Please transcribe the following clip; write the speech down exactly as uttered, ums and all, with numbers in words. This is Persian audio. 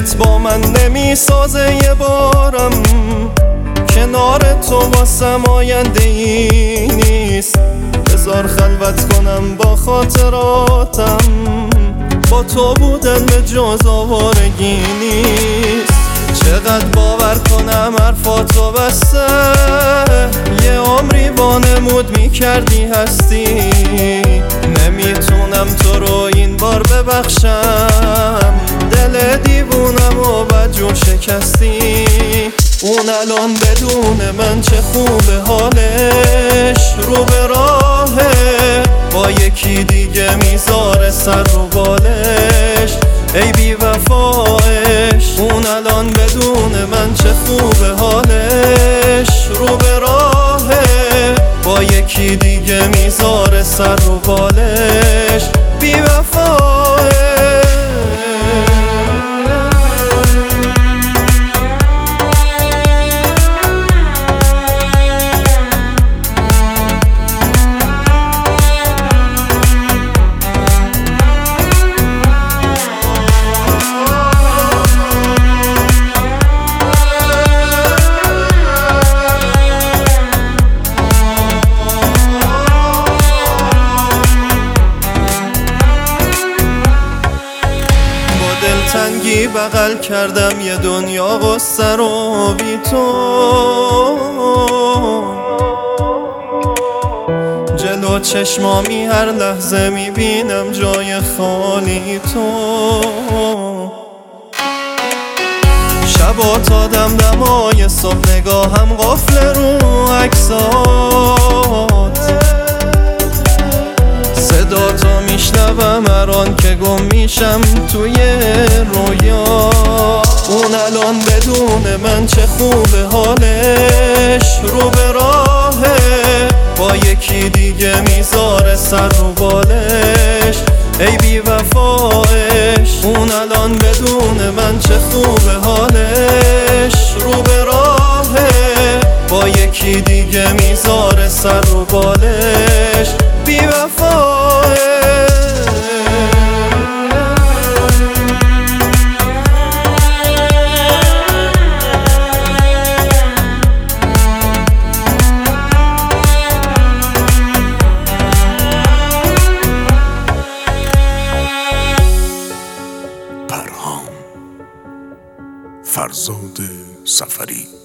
دلت با من نمی سازه یه بارم، کنار تو واسم آینده ای نیست. بذار خلوت کنم با خاطراتم، با تو بودن به جز آوارگی نیست. چقدر باور کنم حرفاتو بسته، یه عمری وانمود میکردی هستی. نمیتونم تو رو این بار ببخشم، دل دیوونم و بدجور شکستی. اون الان بدون من چه خوبه حالش، رو به راهه با یکی دیگه میذاره سر رو بالش. ای بی وفایش، اون الان بدون من چه خوبه حالش، رو به راهه با یکی دیگه میذاره سر رو بالش. بی وفایش. تنگی بغل کردم یه دنیا غصه رو بی تو، جلو چشمامی هر لحظه میبینم جای خالی تو. شبا تا دم دمای صبح نگاهم قفل رو عکسات، صدا تو میشنوم هر آن که گم میشم توی رویا. اون الان بدون من چه خوبه حالش، رو به راهه با یکی دیگه میذاره سر رو بالش. ای بی وفایش، اون الان بدون من چه خوبه حالش، رو به راهه با یکی دیگه میذاره سر رو بالش. بی وفایش. پرهام فرزاد سفری.